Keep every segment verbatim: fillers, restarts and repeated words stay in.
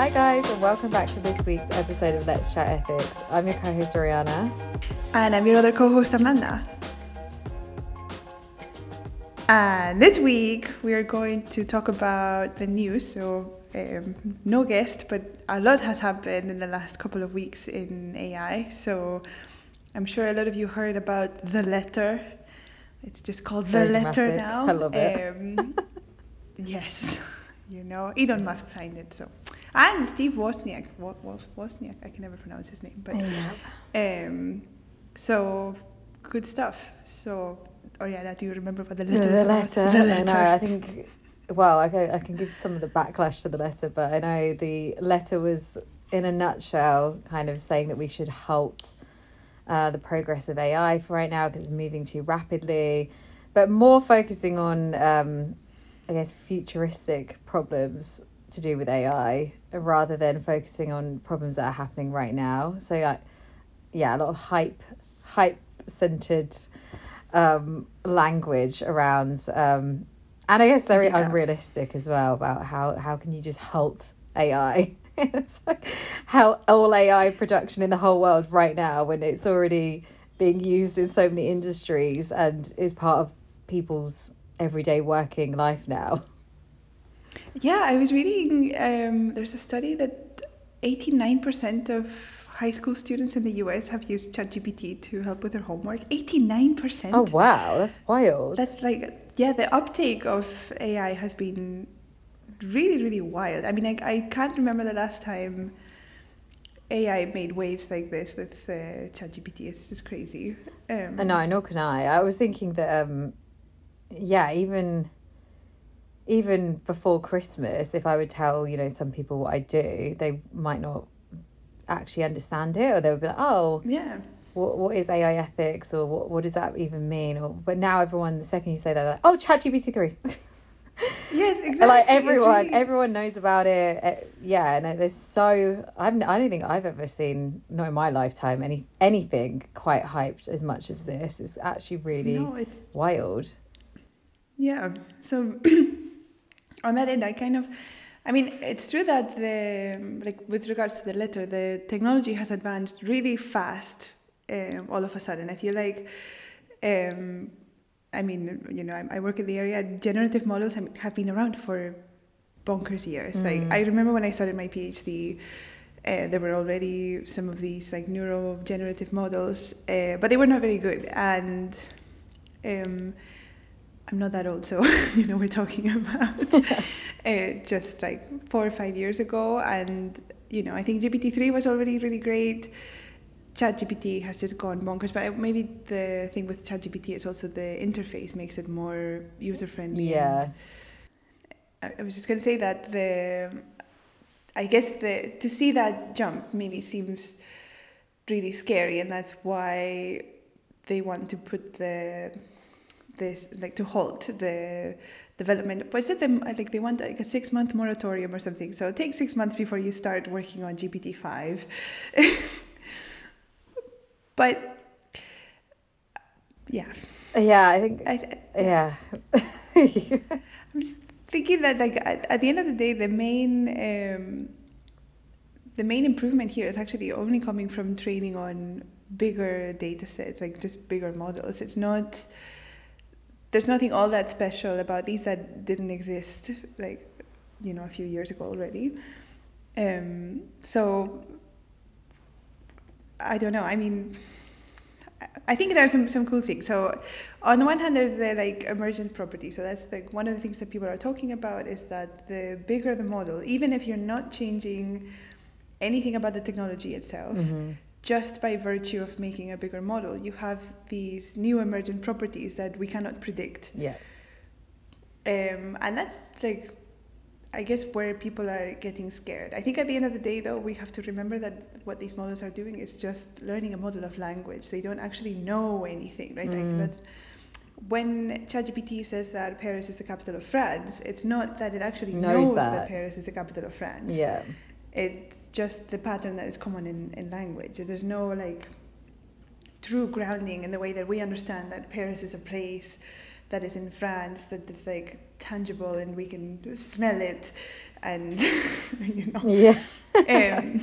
Hi guys, and welcome back to this week's episode of Let's Chat Ethics. I'm your co-host Oriana. And I'm your other co-host Amanda. And this week we are going to talk about the news. So um, no guest, but a lot has happened in the last couple of weeks in A I. So I'm sure a lot of you heard about The Letter. It's just called The Very Letter dramatic. now. I love it. Um, yes, you know, Elon Musk signed it. So. And Steve Wozniak, Wo- Wo- Wozniak, I can never pronounce his name, but Yeah. um, so good stuff. So, oh yeah, do you remember what the letter The is about? letter. The I letter. know, I think, well, I can, I can give some of the backlash to the letter, but I know the letter was, in a nutshell, kind of saying that we should halt uh, the progress of A I for right now because it's moving too rapidly, but more focusing on, um, I guess, futuristic problems to do with A I rather than focusing on problems that are happening right now. So uh, yeah, a lot of hype hype centered um language around um and I guess very Yeah. unrealistic as well about how how can you just halt A I. It's like how all A I production in the whole world right now when it's already being used in so many industries and is part of people's everyday working life now. Yeah, I was reading, um, there's a study that eighty-nine percent of high school students in the U S have used ChatGPT to help with their homework. eighty-nine percent? Oh wow, that's wild. That's like, yeah, the uptake of A I has been really, really wild. I mean, I, I can't remember the last time A I made waves like this with uh, ChatGPT. It's just crazy. Um, No, nor can I. I was thinking that, um, yeah, even even before Christmas, if I would tell, you know, some people what I do, they might not actually understand it, or they would be like, oh, yeah. what what is A I ethics, or what what does that even mean? Or but now everyone, the second you say that, they're like, oh, ChatGPT three. Yes, exactly. Like It's everyone, really- everyone knows about it. Uh, Yeah, and there's so I've I don't think I've ever seen, not in my lifetime, any anything quite hyped as much as this. It's actually really No, it's wild. yeah. So on that end, I kind of, I mean, it's true that the like with regards to the letter, the technology has advanced really fast. Um, all of a sudden, I feel like, um, I mean, you know, I, I work in the area. Generative models have have been around for bonkers years. Mm. Like I remember when I started my PhD. Uh, there were already some of these like neurogenerative models, uh, but they were not very good. And um, I'm not that old, so you know we're talking about uh, just like four or five years ago. And you know I think G P T three was already really great. ChatGPT has just gone bonkers, but maybe the thing with ChatGPT is also the interface makes it more user friendly. Yeah. I, I was just going to say that the. I guess the to see that jump maybe seems really scary, and that's why they want to put the this like to halt the development. But is it them like they want like a six month moratorium or something? So it takes six months before you start working on G P T five. But yeah, Yeah, I think. I, Yeah. I'm just thinking that like at, at the end of the day, the main um, the main improvement here is actually only coming from training on bigger data sets, like just bigger models. It's not there's nothing all that special about these that didn't exist like you know a few years ago already. Um, so I don't know. I mean, I think there are some, some cool things. So on the one hand, there's the like emergent property. So that's like one of the things that people are talking about is that the bigger the model, even if you're not changing anything about the technology itself, Mm-hmm. just by virtue of making a bigger model, you have these new emergent properties that we cannot predict. Yeah. Um, and that's like, I guess, where people are getting scared. I think at the end of the day, though, we have to remember that what these models are doing is just learning a model of language. They don't actually know anything, right? Mm. Like that's when ChatGPT says that Paris is the capital of France. It's not that it actually Knows knows, that. that Paris is the capital of France. Yeah. It's just the pattern that is common in, in language. There's no like true grounding in the way that we understand that Paris is a place that is in France that is like tangible and we can smell it, and you know. Yeah. um,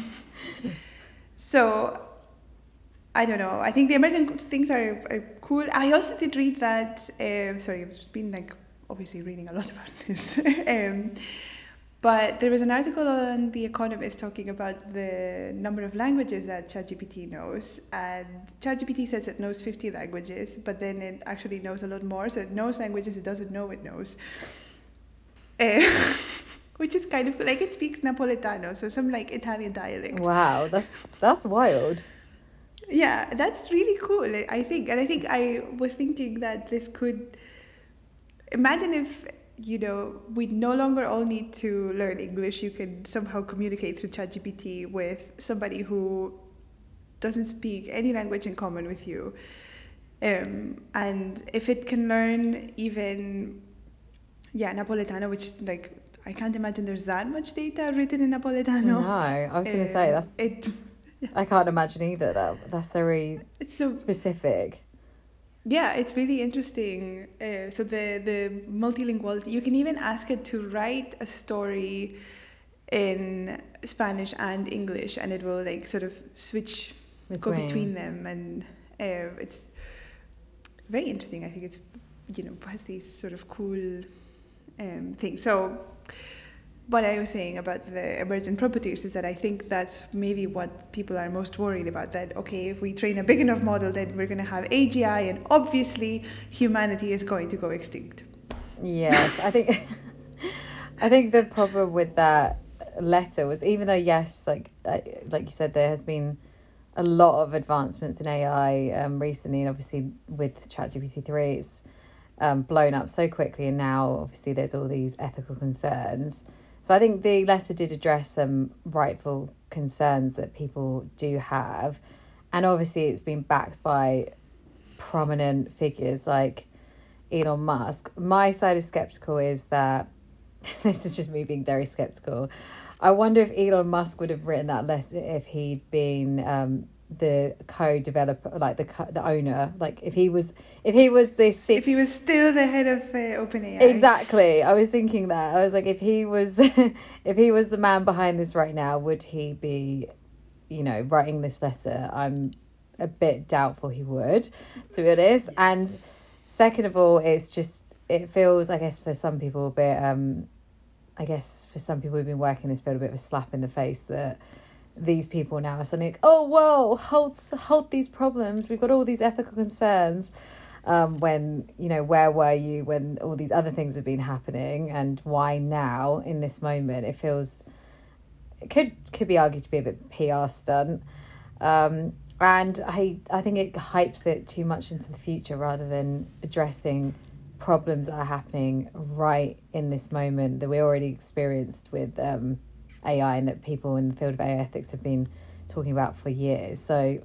so I don't know. I think the emergent things are, are cool. I also did read that. Uh, sorry, I've been like obviously reading a lot about this. um, But there was an article on The Economist talking about the number of languages that ChatGPT knows. And ChatGPT says it knows fifty languages, but then it actually knows a lot more. So it knows languages it doesn't know it knows. Uh, which is kind of like, it speaks Napoletano, so some like Italian dialect. Wow, that's that's wild. Yeah, that's really cool, I think. And I think I was thinking that this could... Imagine if... you know, we no longer all need to learn English. You can somehow communicate through ChatGPT with somebody who doesn't speak any language in common with you. Um, and if it can learn even, yeah, Napoletano, which is like, I can't imagine there's that much data written in Napoletano. No, I was going to um, say, that's... It, yeah. I can't imagine either. That That's very it's so specific. Yeah, it's really interesting. Uh, so the, the multilinguality, you can even ask it to write a story in Spanish and English, and it will like sort of switch, between. go between them, and uh, it's very interesting. I think it's, you know, has these sort of cool um, things. So what I was saying about the emergent properties is that I think that's maybe what people are most worried about, that, okay, if we train a big enough model, then we're going to have A G I, and obviously humanity is going to go extinct. Yes, I think I think the problem with that letter was, even though, yes, like like you said, there has been a lot of advancements in A I um, recently, and obviously with ChatGPT three, it's um, blown up so quickly, and now obviously there's all these ethical concerns. So I think the letter did address some rightful concerns that people do have. And obviously it's been backed by prominent figures like Elon Musk. My side of skeptical is that, this is just me being very skeptical, I wonder if Elon Musk would have written that letter if he'd been um, the co-developer, like the co- the owner, like if he was if he was this if he was still the head of uh, OpenAI. Exactly, I was thinking that. I was like, if he was if he was the man behind this right now, would he be, you know, writing this letter? I'm a bit doubtful he would, to be honest. And second of all, it's just, it feels, I guess, for some people a bit um I guess for some people who've been working this field, a bit of a slap in the face that these people now are suddenly like, oh, whoa, hold, hold these problems. We've got all these ethical concerns. Um, when, you know, where were you when all these other things have been happening, and why now in this moment? It feels, it could could be argued to be a bit P R stunt. Um, and I, I think it hypes it too much into the future rather than addressing problems that are happening right in this moment that we already experienced with um, A I, and that people in the field of A I ethics have been talking about for years. So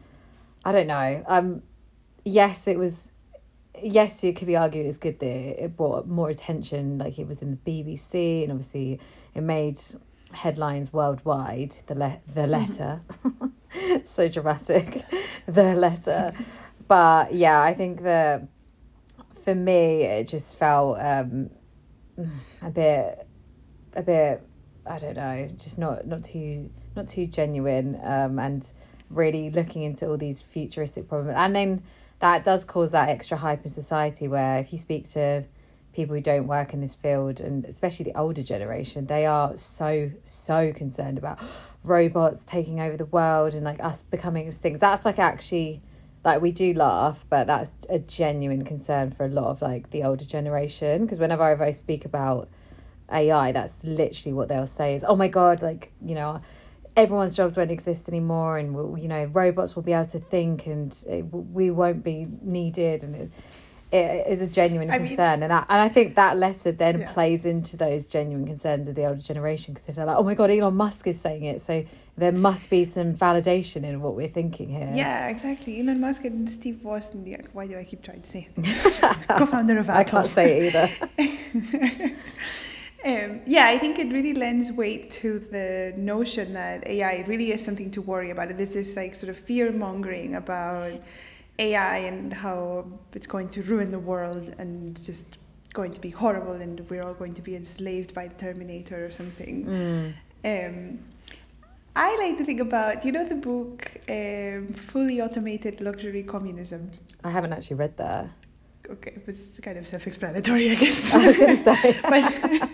I don't know. Um, yes, it was. Yes, it could be argued it's good that it brought more attention. Like, it was in the B B C, and obviously it made headlines worldwide. The le- the letter, so dramatic, the letter. But yeah, I think that for me it just felt um, a bit, a bit. I don't know, just not not too not too genuine, um, and really looking into all these futuristic problems. And then that does cause that extra hype in society, where if you speak to people who don't work in this field, and especially the older generation, they are so, so concerned about robots taking over the world and like us becoming extinct. That's like actually, like, we do laugh, but that's a genuine concern for a lot of like the older generation. Because whenever I speak about A I, that's literally what they'll say is, oh my God, like, you know, everyone's jobs won't exist anymore, and we'll, you know, robots will be able to think, and it, we won't be needed, and it, it is a genuine I concern. mean, and that, and I think that letter then yeah. plays into those genuine concerns of the older generation, because if they're like, oh my God, Elon Musk is saying it, so there must be some validation in what we're thinking here. Yeah, exactly. Elon Musk and Steve Woz, and yeah, why do I keep trying to say it? Co-founder of Apple. I can't say it either. Um, yeah, I think it really lends weight to the notion that A I really is something to worry about. There's this like sort of fear mongering about A I and how it's going to ruin the world and just going to be horrible and we're all going to be enslaved by the Terminator or something. Mm. Um, I like to think about, you know, the book um, Fully Automated Luxury Communism. I haven't actually read that. Okay, it was kind of self-explanatory, I guess. I was going to say. But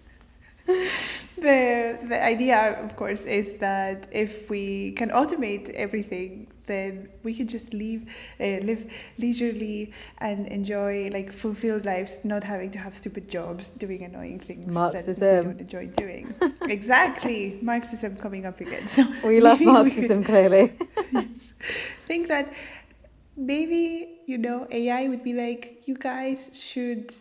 the the idea, of course, is that if we can automate everything, then we can just leave, uh, live leisurely and enjoy like fulfilled lives, not having to have stupid jobs, doing annoying things Marxism. that we don't enjoy doing. Exactly, Marxism coming up again. So we love maybe Marxism, we could, clearly. yes, think that maybe, you know, A I would be like, you guys should,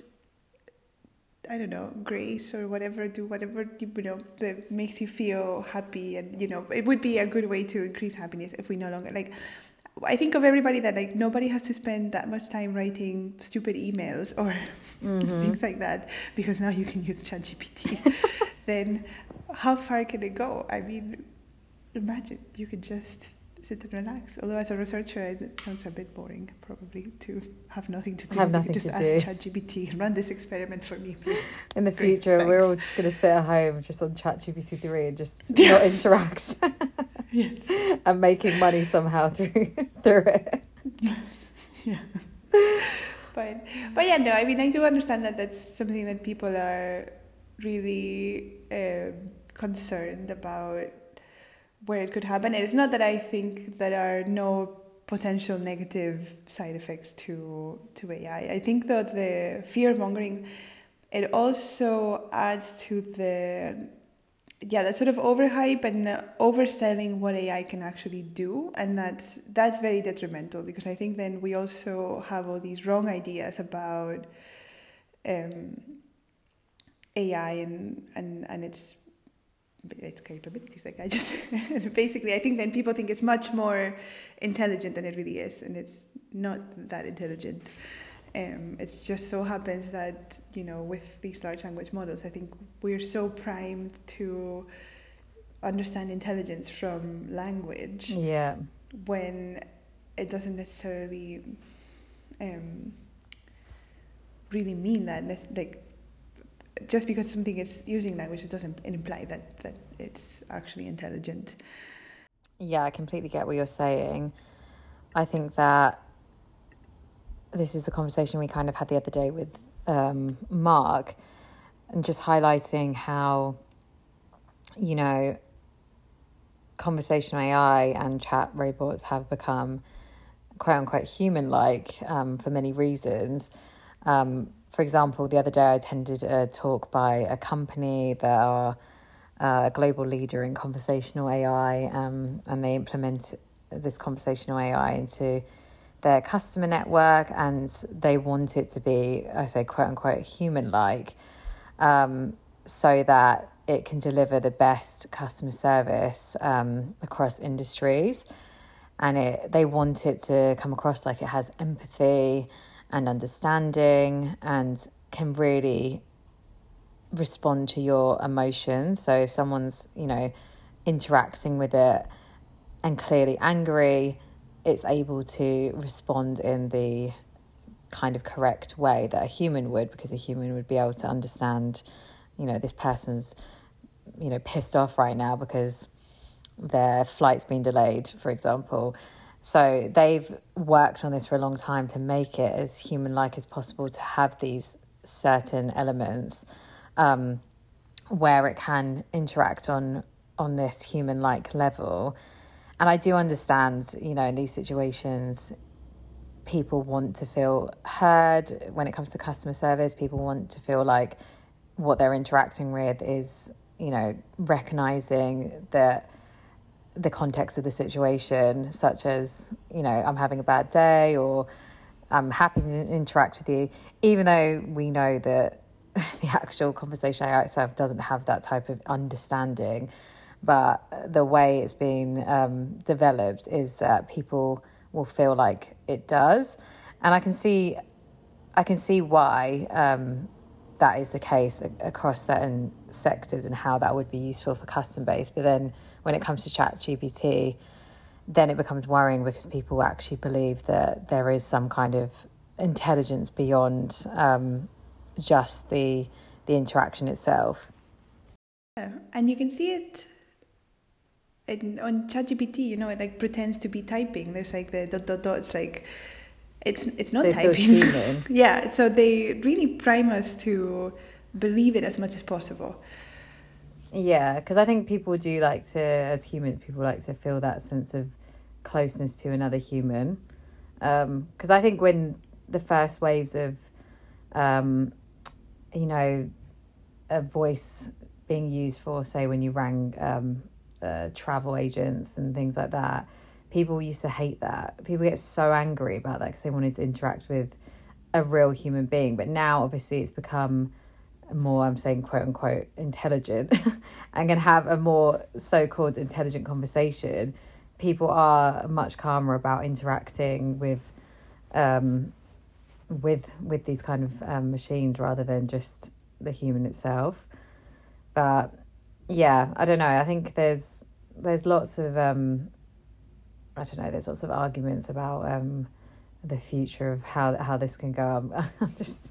I don't know, grace or whatever, do whatever, you know, that makes you feel happy. And, you know, it would be a good way to increase happiness if we no longer, like, I think of everybody that, like, nobody has to spend that much time writing stupid emails or mm-hmm. things like that, because now you can use ChatGPT. Then how far can it go? I mean, imagine you could just sit and relax. Although as a researcher, it sounds a bit boring, probably, to have nothing to do. Have nothing just to ask do. ChatGPT, run this experiment for me, please. In the Great, future, thanks. we're all just going to sit at home just on ChatGPT three and just not interact. Yes. And making money somehow through through it. Yeah. But but yeah, no, I mean, I do understand that that's something that people are really um, concerned about, where it could happen. And it's not that I think there are no potential negative side effects to to A I. I think though the fear mongering, it also adds to the yeah that sort of overhype and overselling what A I can actually do, and that's that's very detrimental, because I think then we also have all these wrong ideas about um, A I and and and its its capabilities. Like I just basically I think then people think it's much more intelligent than it really is, and it's not that intelligent. Um, it just so happens that, you know, with these large language models, I think we're so primed to understand intelligence from language. Yeah. When it doesn't necessarily um, really mean that. Like, just because something is using language, it doesn't imply that, that it's actually intelligent. Yeah, I completely get what you're saying. I think that this is the conversation we kind of had the other day with um, Mark, and just highlighting how, you know, conversational A I and chat robots have become quote unquote human-like um, for many reasons. Um, for example, the other day I attended a talk by a company that are uh, a global leader in conversational A I, um, and they implement this conversational A I into their customer network, and they want it to be, I say, quote unquote human-like, um, so that it can deliver the best customer service um, across industries. And it they want it to come across like it has empathy and understanding and can really respond to your emotions. So if someone's, you know, interacting with it and clearly angry, it's able to respond in the kind of correct way that a human would, because a human would be able to understand, you know, this person's, you know, pissed off right now because their flight's been delayed, for example. So they've worked on this for a long time to make it as human-like as possible, to have these certain elements um, where it can interact on on this human-like level. And I do understand, you know, in these situations, people want to feel heard. When it comes to customer service, people want to feel like what they're interacting with is, you know, recognizing that the context of the situation, such as, you know, I'm having a bad day, or I'm happy to interact with you, even though we know that the actual conversation A I itself doesn't have that type of understanding. But the way it's been um, developed is that people will feel like it does. And I can see, I can see why um, that is the case across certain sectors and how that would be useful for customer base. But then when it comes to ChatGPT, then it becomes worrying because people actually believe that there is some kind of intelligence beyond um, just the the interaction itself. Yeah, and you can see it in, on ChatGPT. You know, it like pretends to be typing. There's like the dot dot dots. Like it's it's not So it feels typing. human. Yeah, so they really prime us to believe it as much as possible. Yeah, because I think people do like to, as humans, people like to feel that sense of closeness to another human. Because um, I think when the first waves of, um, you know, a voice being used for, say, when you rang um, uh, travel agents and things like that, people used to hate that. People get so angry about that because they wanted to interact with a real human being. But now, obviously, it's become more, I'm saying quote unquote, intelligent and can have a more so-called intelligent conversation. People are much calmer about interacting with um with with these kind of um, machines rather than just the human itself. But yeah, I don't know, I think there's there's lots of um I don't know there's lots of arguments about um the future of how how this can go. I'm, I'm just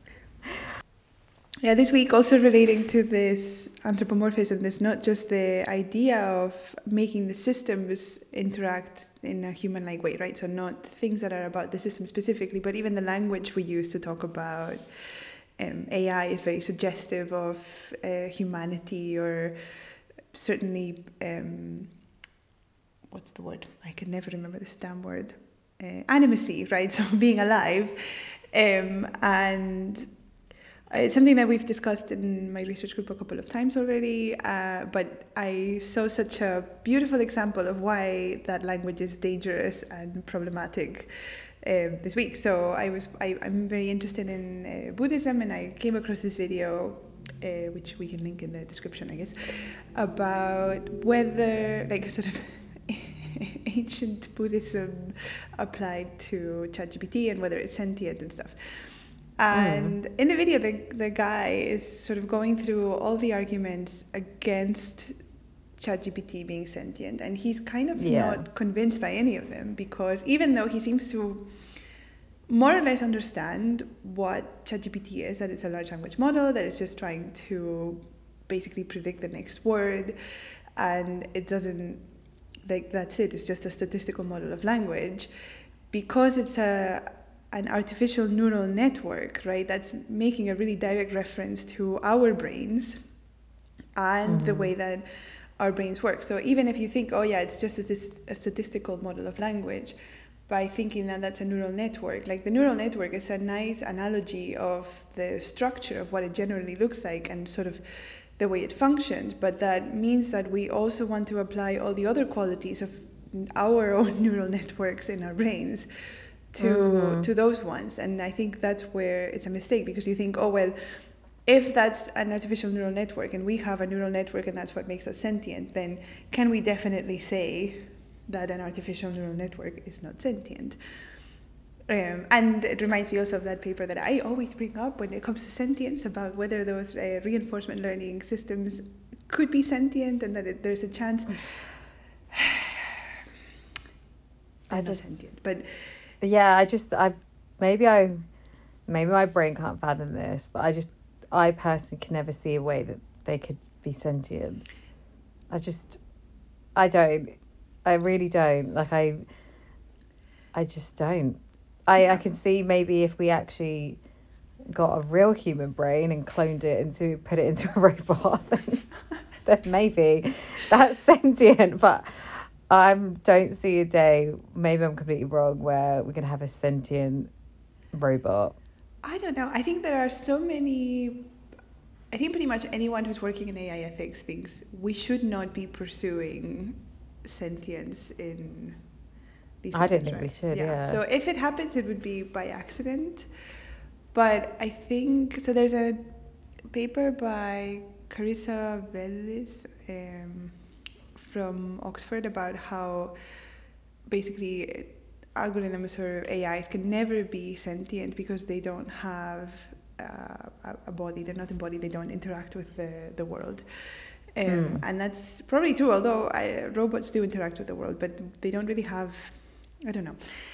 Yeah, this week also relating to this anthropomorphism, there's not just the idea of making the systems interact in a human-like way, right? So not things that are about the system specifically, but even the language we use to talk about um, A I is very suggestive of uh, humanity, or certainly, um, what's the word? I can never remember this damn word. Uh, animacy, right? So being alive. Um, and It's something that we've discussed in my research group a couple of times already, uh, but I saw such a beautiful example of why that language is dangerous and problematic um, this week. So I was, I, I'm very interested in uh, Buddhism, and I came across this video, uh, which we can link in the description, I guess, about whether, like, sort of ancient Buddhism applied to ChatGPT and whether it's sentient and stuff. And mm. in the video, the, the guy is sort of going through all the arguments against ChatGPT being sentient. And he's kind of yeah. not convinced by any of them, because even though he seems to more or less understand what ChatGPT is, that it's a large language model, that it's just trying to basically predict the next word, and it doesn't, like, that's it, it's just a statistical model of language, because it's a an artificial neural network, right? That's making a really direct reference to our brains and mm-hmm. the way that our brains work. So even if you think, oh yeah, it's just a, a statistical model of language, by thinking that that's a neural network, like the neural network is a nice analogy of the structure of what it generally looks like and sort of the way it functions. But that means that we also want to apply all the other qualities of our own neural networks in our brains to mm-hmm. to those ones. And I think that's where it's a mistake, because you think, oh well, if that's an artificial neural network and we have a neural network and that's what makes us sentient, then can we definitely say that an artificial neural network is not sentient? Um, and it reminds me also of that paper that I always bring up when it comes to sentience, about whether those uh, reinforcement learning systems could be sentient, and that it, there's a chance. I just sentient, but yeah, I just I maybe I maybe my brain can't fathom this, but I just I personally can never see a way that they could be sentient. I just I don't. I really don't. Like I I just don't. I, I can see maybe if we actually got a real human brain and cloned it into put it into a robot, then, then maybe that's sentient. But I don't see a day, maybe I'm completely wrong, where we can have a sentient robot. I don't know. I think there are so many. I think pretty much anyone who's working in A I ethics thinks we should not be pursuing sentience in these systems. I don't think right? we should, yeah. yeah. So if it happens, it would be by accident. But I think, so there's a paper by Carissa Bellis um, from Oxford about how basically algorithms or A Is can never be sentient because they don't have uh, a body, they're not embodied, they don't interact with the, the world. Um, Mm. And that's probably true, although I, robots do interact with the world, but they don't really have, I don't know.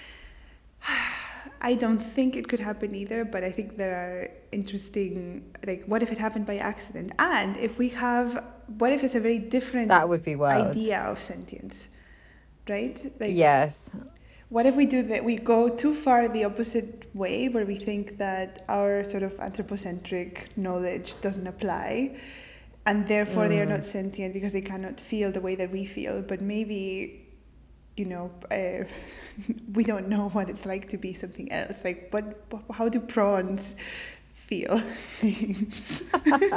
I don't think it could happen either, but I think there are interesting, like, what if it happened by accident? And if we have, what if it's a very different That would be wild. idea of sentience, right? Like, Yes. what if we do that? We go too far the opposite way, where we think that our sort of anthropocentric knowledge doesn't apply, and therefore they are not sentient because they cannot feel the way that we feel. But maybe, you know, uh, we don't know what it's like to be something else. Like, what? How do prawns feel things?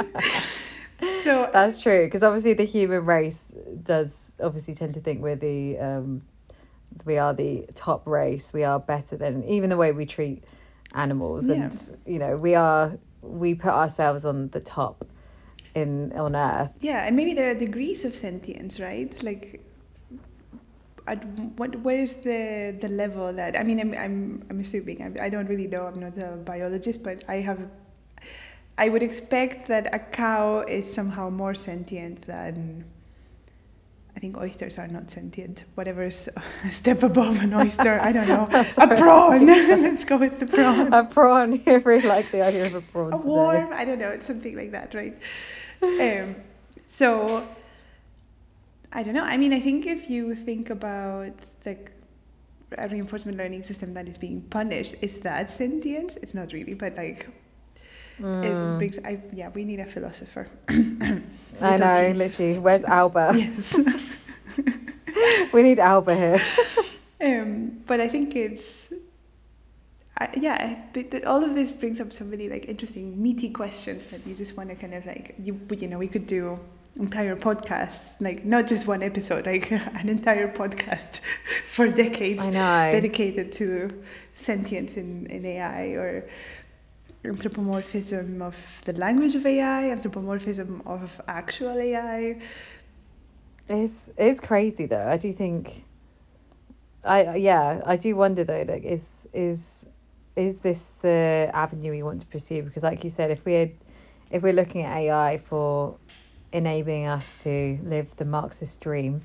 So That's true, because obviously the human race does obviously tend to think we're the um, we are the top race. We are better than even the way we treat animals, Yeah. and you know we are we put ourselves on the top in on Earth. yeah, and maybe there are degrees of sentience, right? Like, at what where's the the level that I mean I'm I'm I'm assuming I, I don't really know, I'm not a biologist, but I have I would expect that a cow is somehow more sentient than, I think oysters are not sentient. Whatever's a step above an oyster, I don't know. A prawn. Let's go with the prawn. A prawn. You really like the idea of a prawn. A today. worm. I don't know. It's something like that, right? Um, so I don't know. I mean, I think if you think about like a reinforcement learning system that is being punished, is that sentience? It's not really, but like Mm. it brings. I yeah, we need a philosopher. I know, T's. literally. Where's Alba? Yes. We need Alba here. um, but I think it's. I, yeah, th- th- all of this brings up some really like interesting, meaty questions that you just want to kind of like you. You know, we could do entire podcasts, like not just one episode, like an entire podcast for decades I know. dedicated to sentience in, in A I, or anthropomorphism of the language of A I, anthropomorphism of actual A I. It's it's crazy though. I do think. I yeah, I do wonder though. Like, is is is this the avenue we want to pursue? Because, like you said, if we had, if we're looking at A I for enabling us to live the Marxist dream,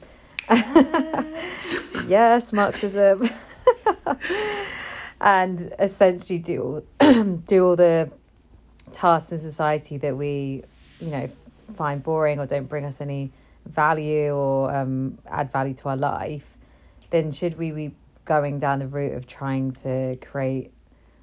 yes, Marxism, and essentially do all, do all the tasks in society that we, you know, find boring or don't bring us any value or um, add value to our life, then should we be going down the route of trying to create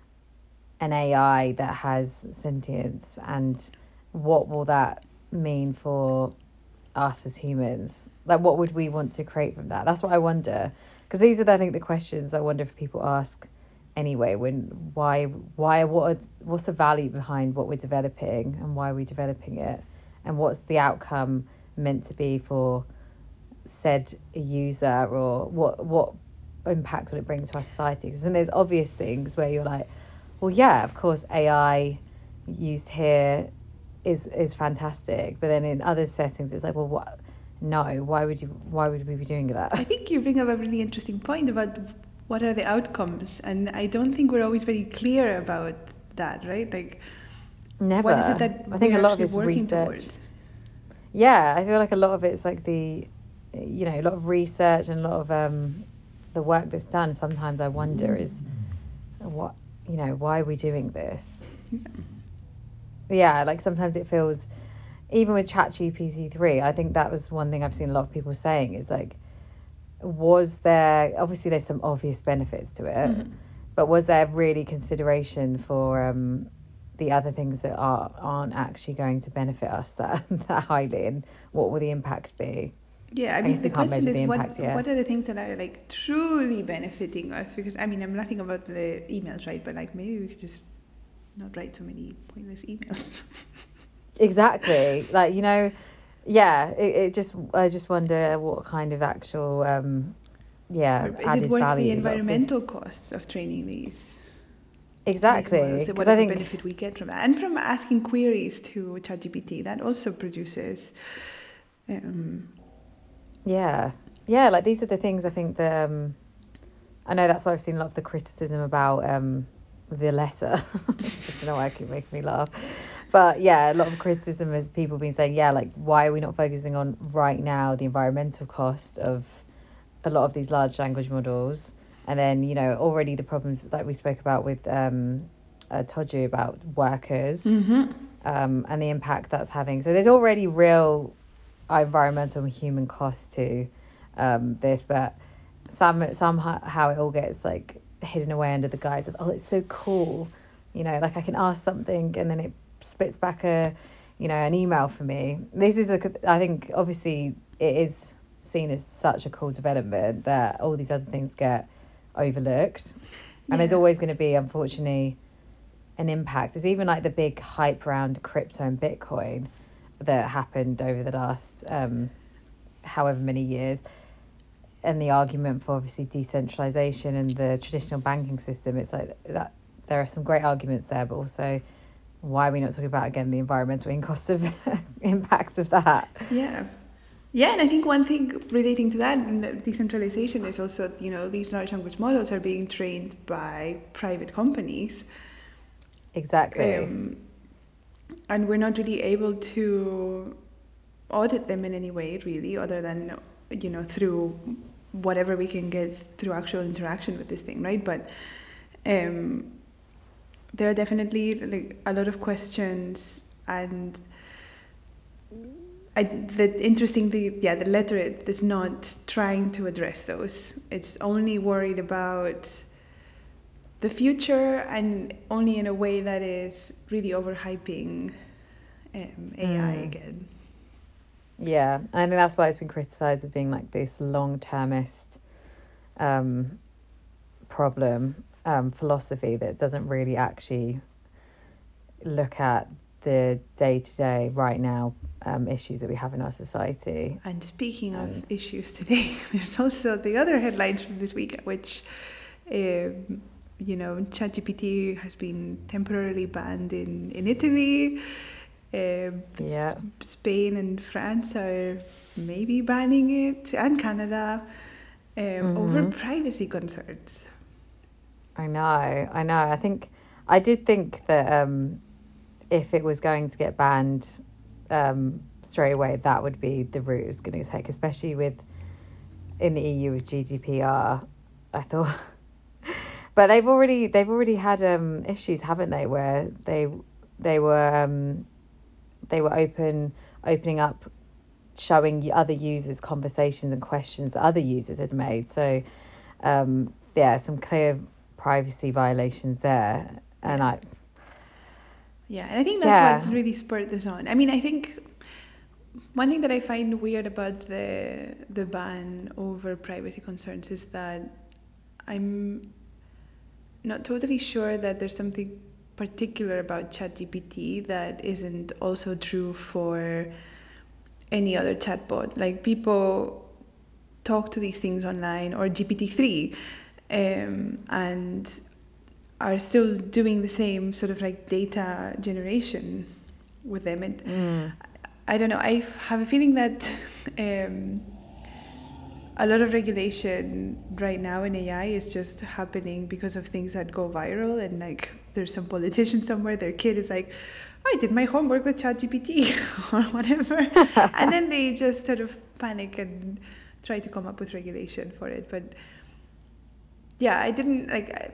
an A I that has sentience, and what will that mean for us as humans? Like, what would we want to create from that? That's what I wonder, because these are, I think, the questions I wonder if people ask anyway. When why why what are, what's the value behind what we're developing, and why are we developing it, and what's the outcome meant to be for said user, or what what impact will it bring to our society? Because then there's obvious things where you're like, well, yeah, of course A I used here is is fantastic, but then in other settings it's like, well, what? No, why would you? Why would we be doing that? I think you bring up a really interesting point about what are the outcomes, and I don't think we're always very clear about that, right? Like, Never. what is it that I think we're a lot of actually it's working research. towards? Yeah, I feel like a lot of it's like the, you know, a lot of research and a lot of um, the work that's done. Sometimes I wonder is, what, you know, why are we doing this? Yeah. Yeah, like sometimes it feels, even with ChatGPT three, I think that was one thing I've seen a lot of people saying is like, was there, obviously there's some obvious benefits to it, Mm-hmm. but was there really consideration for um, the other things that are, aren't actually going to benefit us that, that highly, and what will the impact be? Yeah, I I mean, guess the we can't question measure is the what, impact yet. what are the things that are like truly benefiting us? Because I mean, I'm laughing about the emails, right? But like maybe we could just not write so many pointless emails. Exactly. Like, you know, yeah, it, it just, I just wonder what kind of actual, um, yeah, Or is added it worth value the a lot of this- environmental costs of training these? Exactly. Because Because what I are the think, benefit we get from that, and from asking queries to ChatGPT, that also produces. Um, yeah, yeah, like these are the things I think that, um, I know that's why I've seen a lot of the criticism about um, the letter. I don't know why it keep making me laugh. But yeah, a lot of criticism has people been saying, yeah, like, why are we not focusing on right now the environmental cost of a lot of these large language models? And then, you know, already the problems that we spoke about with um, uh, Toju about workers Mm-hmm. um, and the impact that's having. So there's already real environmental and human costs to um, this, but some somehow it all gets like hidden away under the guise of, oh, it's so cool, you know, like I can ask something and then it spits back a, you know, an email for me. This is a, I think obviously it is seen as such a cool development that all these other things get overlooked, and Yeah. there's always going to be, unfortunately, an impact. It's even like the big hype around crypto and Bitcoin that happened over the last um, however many years, and the argument for obviously decentralization and the traditional banking system. It's like that there are some great arguments there, but also why are we not talking about, again, the environmental and cost of impacts of that? Yeah. Yeah, and I think one thing relating to that and decentralization is also, you know, these large language models are being trained by private companies. Exactly. Um, and we're not really able to audit them in any way, really, other than, you know, through whatever we can get through actual interaction with this thing, right? But um, there are definitely like a lot of questions, and I, the interesting thing, yeah, the letter is not trying to address those. It's only worried about the future, and only in a way that is really overhyping um, A I Mm. again. Yeah, and I think that's why it's been criticised of being like this long-termist um, problem, um, philosophy that doesn't really actually look at the day-to-day, right now, um, issues that we have in our society. And speaking Um, of issues today, there's also the other headlines from this week, which, um, you know, ChatGPT has been temporarily banned in, in Italy. Um, Yeah. S- Spain and France are maybe banning it, and Canada, um, over Mhm. privacy concerns. I know, I know. I think I did think that um, if it was going to get banned um, straight away, that would be the route it's going to take, especially with in the E U with G D P R. I thought, but they've already they've already had um, issues, haven't they? Where they they were um, they were open opening up, showing other users conversations and questions that other users had made. So um, yeah, some clear privacy violations there, and Yeah. I. Yeah, and I think that's Yeah. what really spurred this on. I mean, I think one thing that I find weird about the the ban over privacy concerns is that I'm not totally sure that there's something particular about ChatGPT that isn't also true for any other chatbot. Like, people talk to these things online, or G P T three, um, and are still doing the same sort of like data generation with them. And Mm. I don't know, I have a feeling that um, a lot of regulation right now in A I is just happening because of things that go viral, and like there's some politician somewhere, their kid is like, I did my homework with ChatGPT or whatever, and then they just sort of panic and try to come up with regulation for it. But yeah, I didn't like. I,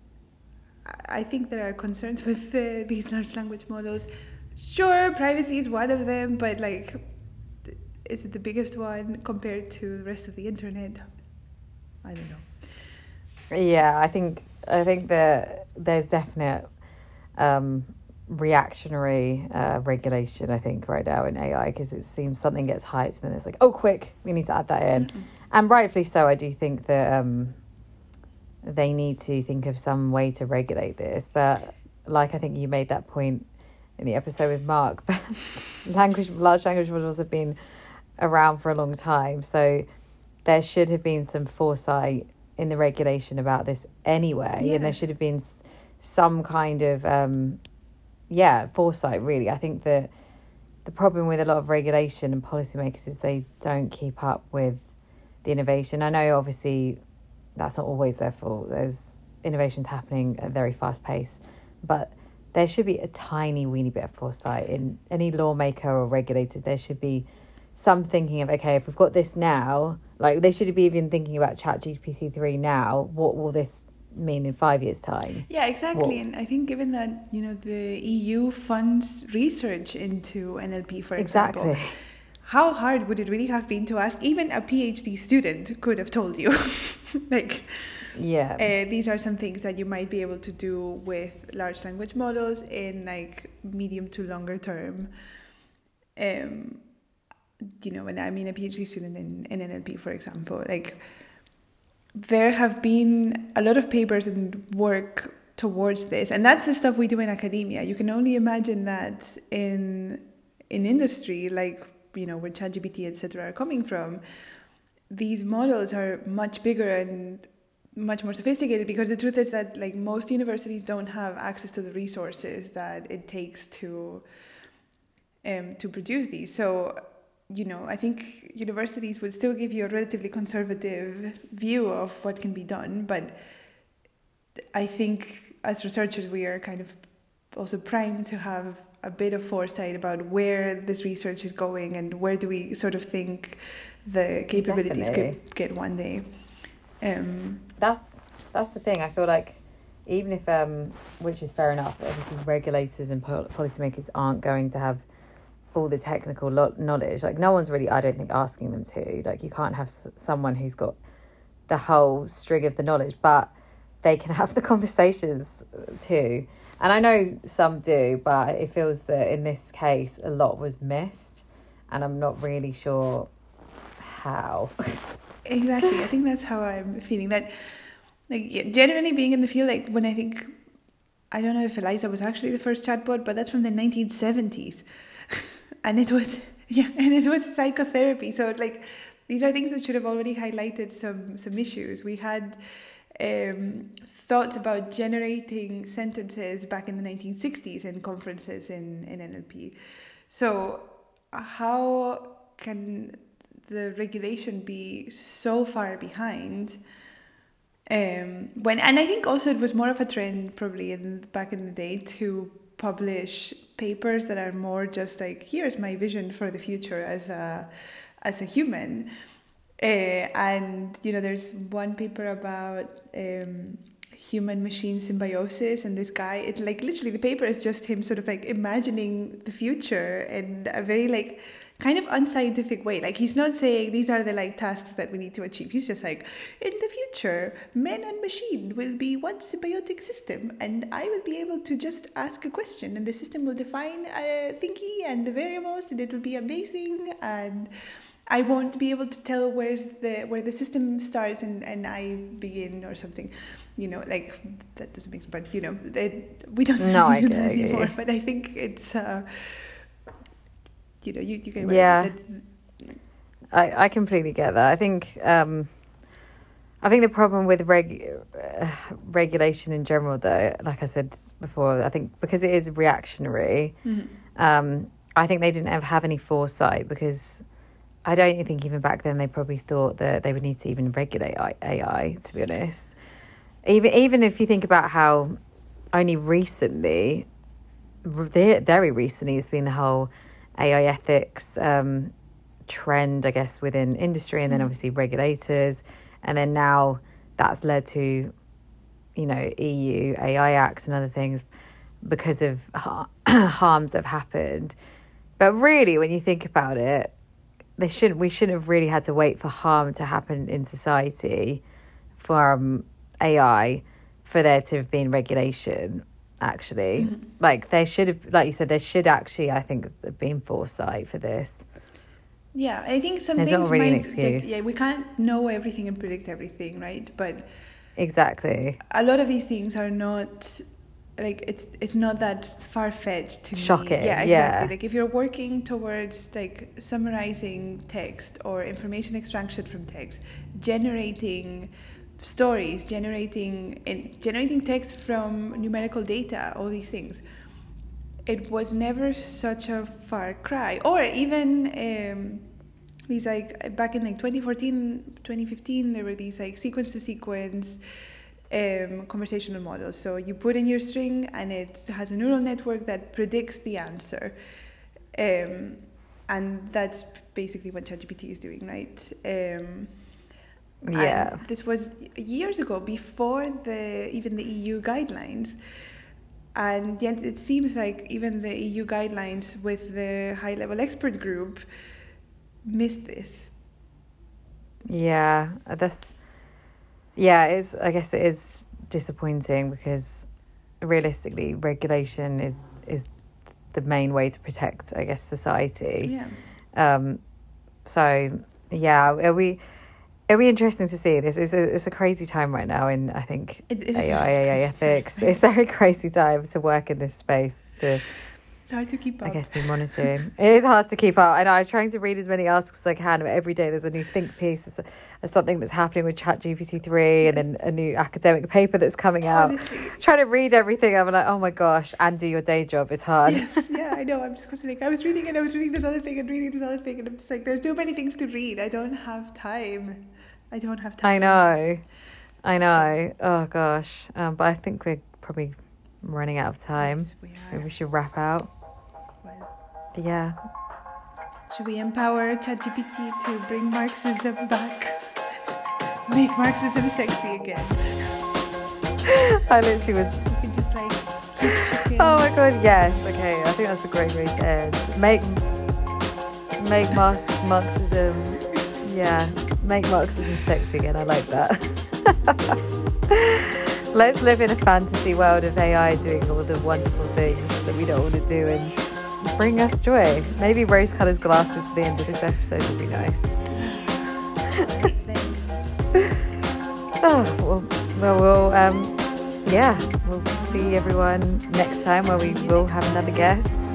I think there are concerns with uh, these large language models. Sure, privacy is one of them, but like, is it the biggest one compared to the rest of the internet? I don't know. Yeah, I think I think that there's definite um, reactionary uh, regulation, I think, right now in A I, because it seems something gets hyped and then it's like, oh, quick, we need to add that in. Mm-mm. And rightfully so. I do think that um, they need to think of some way to regulate this. But like, I think you made that point in the episode with Mark, language, large language models have been around for a long time. So there should have been some foresight in the regulation about this anyway. Yeah. And there should have been s- some kind of, um, yeah, foresight, really. I think that the problem with a lot of regulation and policymakers is they don't keep up with the innovation. I know, obviously, that's not always their fault. There's innovations happening at a very fast pace. But there should be a tiny weeny bit of foresight in any lawmaker or regulator. There should be some thinking of, okay, if we've got this now, like they should be even thinking about ChatGPT three now, what will this mean in five years' time? Yeah, exactly. What? And I think given that, you know, the E U funds research into N L P, for example, Exactly. how hard would it really have been to ask? Even a PhD student could have told you. Like, Yeah. uh, these are some things that you might be able to do with large language models in like medium to longer term. Um, you know, and I mean a PhD student in, in N L P, for example, like there have been a lot of papers and work towards this, and that's the stuff we do in academia. You can only imagine that in in industry, like, you know, where ChatGPT, et cetera, are coming from. These models are much bigger and much more sophisticated, because the truth is that like most universities don't have access to the resources that it takes to um, to produce these. So, you know, I think universities would still give you a relatively conservative view of what can be done, but I think as researchers we are kind of also primed to have a bit of foresight about where this research is going and where do we sort of think the capabilities Definitely. could get one day. Um, That's that's the thing. I feel like even if, um, which is fair enough, obviously regulators and pol- policymakers aren't going to have all the technical lo- knowledge. Like no one's really, I don't think, asking them to. Like you can't have s- someone who's got the whole string of the knowledge, but they can have the conversations too. And I know some do, but it feels that in this case a lot was missed, and I'm not really sure how. exactly. I think that's how I'm feeling. That, like, yeah, generally being in the field, like when I think, I don't know if Eliza was actually the first chatbot, but that's from the nineteen seventies. And it was, yeah, and it was psychotherapy. So like, these are things that should have already highlighted some some issues. We had um, thoughts about generating sentences back in the nineteen sixties in conferences in, in N L P. So how can the regulation be so far behind? Um, when and I think also it was more of a trend probably in back in the day to publish papers that are more just like, here's my vision for the future as a as a human. Uh, and you know, there's one paper about um, human machine symbiosis, and this guy, it's like literally the paper is just him sort of like imagining the future in a very like kind of unscientific way. Like he's not saying these are the like tasks that we need to achieve. He's just like, in the future, man and machine will be one symbiotic system, and I will be able to just ask a question, and the system will define a thingy and the variables, and it will be amazing, and I won't be able to tell where's the where the system starts and, and I begin or something. You know, like that doesn't make sense, but you know, it, we don't No, really I do get- that I get anymore. you. But I think it's. Uh, You know, you, you can Yeah. that, I, I completely get that. I think um, I think the problem with reg, uh, regulation in general, though, like I said before, I think because it is reactionary, mm-hmm. um, I think they didn't have, have any foresight, because I don't think even back then they probably thought that they would need to even regulate A I, to be honest. Even even if you think about how only recently, very, very recently, it's been the whole A I ethics um, trend, I guess, within industry, and then Mhm. obviously regulators, and then now that's led to, you know, E U A I acts and other things because of har- harms that have happened. But really, when you think about it, they shouldn't. We shouldn't have really had to wait for harm to happen in society from A I for there to have been regulation. Actually, Mhm. like there should have, like you said, there should actually, I think, have been foresight for this. Yeah, I think some There's things not really an might like, excuse. yeah, we can't know everything and predict everything, right? But Exactly. a lot of these things are not like it's it's not that far fetched to Shocking, me. Yeah, exactly. yeah. Like if you're working towards like summarizing text or information extraction from text, generating stories, generating in, generating text from numerical data, all these things. It was never such a far cry. Or even um, these like back in like twenty fourteen, twenty fifteen, there were these like sequence to sequence um, conversational model. So you put in your string and it has a neural network that predicts the answer. Um, and that's basically what ChatGPT is doing, right? Um, Yeah. And this was years ago, before the even the E U guidelines. And yet it seems like even the E U guidelines with the high-level expert group missed this. Yeah, that's yeah, it's I guess it is disappointing because realistically regulation is is the main way to protect, I guess, society. Yeah. Um so yeah, are we it'll be interesting to see this. It's a it's a crazy time right now in I think It, it is A I, very A I crazy. ethics. It's a very crazy time to work in this space to It's hard to keep up. I guess be monitoring. It is hard to keep up. I know I'm trying to read as many articles as I can, but every day there's a new think piece, there's, a, there's something that's happening with ChatGPT three, and then a new academic paper that's coming out. Honestly. Trying to read everything, I'm like, oh my gosh, and do your day job. It's hard. Yes, yeah, I know. I'm just constantly like, I was reading and I was reading this other thing and reading this other thing, and I'm just like, there's too many things to read. I don't have time. I don't have time. I know, I know. Oh gosh, um, but I think we're probably running out of time. Yes, we are. Maybe we should wrap out. Well, Yeah. should we empower ChatGPT to bring Marxism back? Make Marxism sexy again. I literally was. You can just like keep chickens. Oh my god, yes. Okay, I think that's a great way to end. Make make Marx, Marxism, yeah, make Marxism sexy again. I like that. Let's live in a fantasy world of A I doing all the wonderful things that we don't want to do and bring us joy. Maybe rose-coloured glasses for the end of this episode would be nice. Right then. Oh, well, well, we'll, um, yeah, we'll see everyone next time where we will have another guest.